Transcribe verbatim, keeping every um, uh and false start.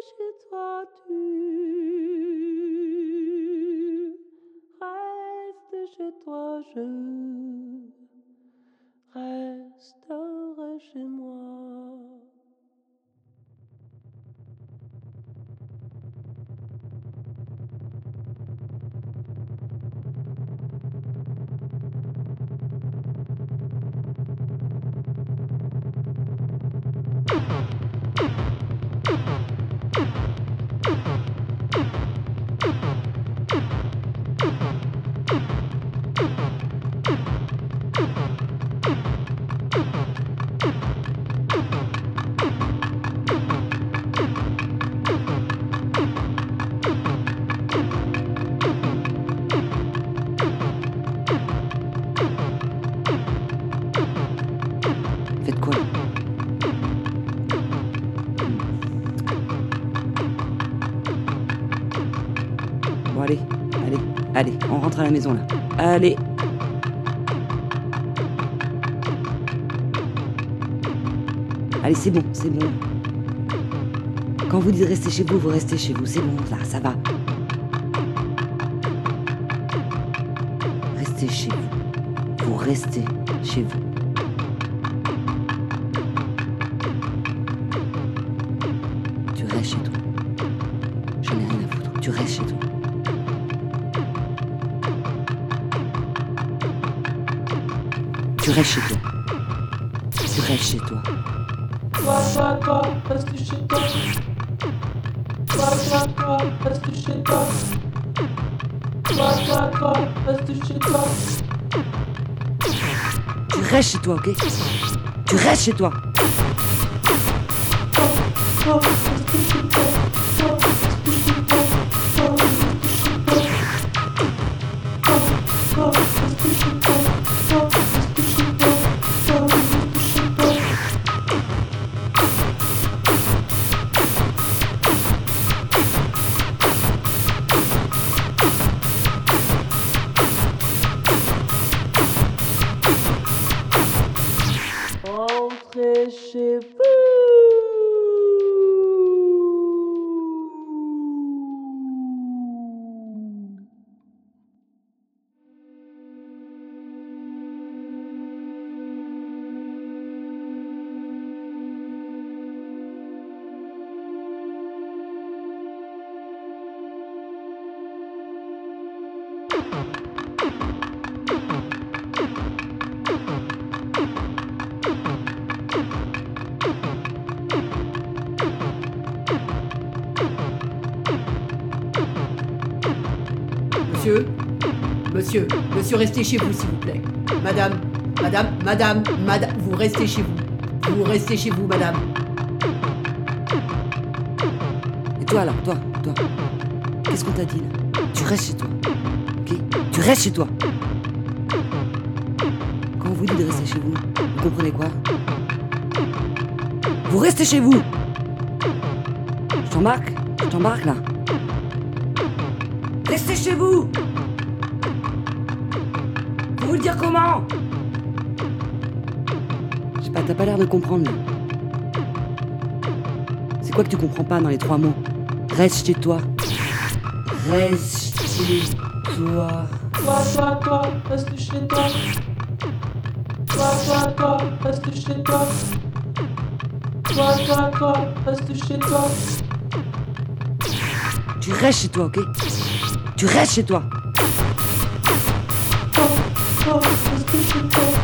chez toi, tu restes chez toi, je resterai chez moi. Faites quoi? Bon allez, allez, allez, on rentre à la maison là. Allez. Allez, c'est bon, c'est bon. Quand vous dites rester chez vous, vous restez chez vous, c'est bon, là, ça va. Restez chez vous. Vous restez chez vous. Tu restes chez toi. J'en ai rien à foutre. Tu restes chez toi. Tu restes chez toi. Tu restes chez toi. Toi, toi, toi, reste chez toi. Toi, toi, toi, reste chez toi. Toi, toi, toi, reste chez toi. Tu restes chez toi, ok? Tu restes chez toi. Toi, reste chez toi. Toi, reste chez toi. Toi, reste chez toi. Toi, reste chez toi. Toi, reste chez toi. Toi, reste chez toi. Entrez chez vous. Monsieur, monsieur, monsieur, restez chez vous, s'il vous plaît. Madame, madame, madame, madame, vous restez chez vous. Vous restez chez vous, madame. Et toi là, toi, toi. Qu'est-ce qu'on t'a dit là? Tu restes chez toi. Ok? Tu restes chez toi. Quand on vous dit de rester chez vous, vous comprenez quoi? Vous restez chez vous. Je t'embarque? Je t'embarque là. Restez chez vous. Faut vous le dire comment? Je sais pas, t'as pas l'air de comprendre là. C'est quoi que tu comprends pas dans les trois mots? Reste chez toi. Reste chez toi. Toi, toi, toi, reste chez toi. Toi, toi, toi, reste chez toi. Toi, toi, toi, reste chez toi. Tu restes chez toi, ok? Tu restes chez toi. Toi, toi, reste chez toi.